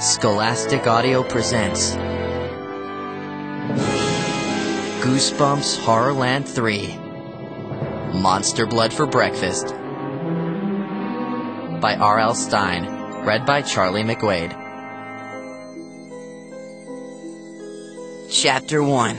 Scholastic Audio presents Goosebumps Horrorland 3 Monster Blood for Breakfast by R.L. Stine, read by Charlie McWade. Chapter 1.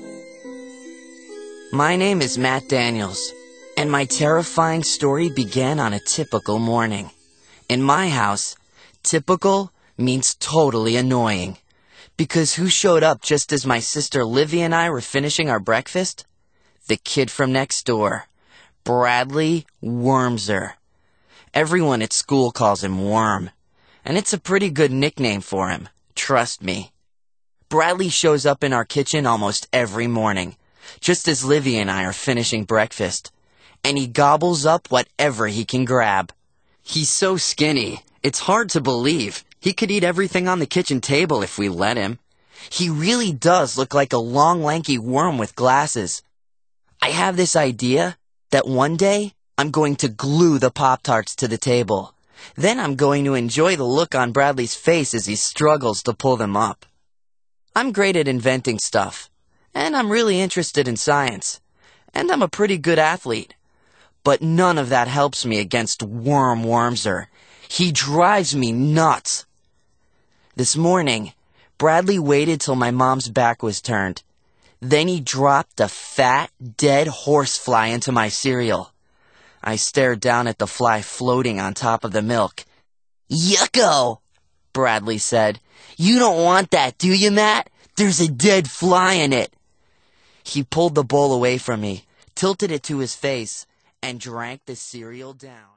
My name is Matt Daniels, and my terrifying story began on a typical morning. In my house, typical means totally annoying. Because who showed up just as my sister Livy and I were finishing our breakfast? The kid from next door, Bradley Wormser. Everyone at school calls him Worm, and it's a pretty good nickname for him, trust me. Bradley shows up in our kitchen almost every morning, just as Livy and I are finishing breakfast, and he gobbles up whatever he can grab. He's so skinny, it's hard to believe. He could eat everything on the kitchen table if we let him. He really does look like a long, lanky worm with glasses. I have this idea that one day I'm going to glue the Pop-Tarts to the table. Then I'm going to enjoy the look on Bradley's face as he struggles to pull them up. I'm great at inventing stuff, and I'm really interested in science, and I'm a pretty good athlete. But none of that helps me against Worm Wormser. He drives me nuts. This morning, Bradley waited till my mom's back was turned. Then he dropped a fat, dead horsefly into my cereal. I stared down at the fly floating on top of the milk. "Yucko!" Bradley said. "You don't want that, do you, Matt? There's a dead fly in it." He pulled the bowl away from me, tilted it to his face, and drank the cereal down.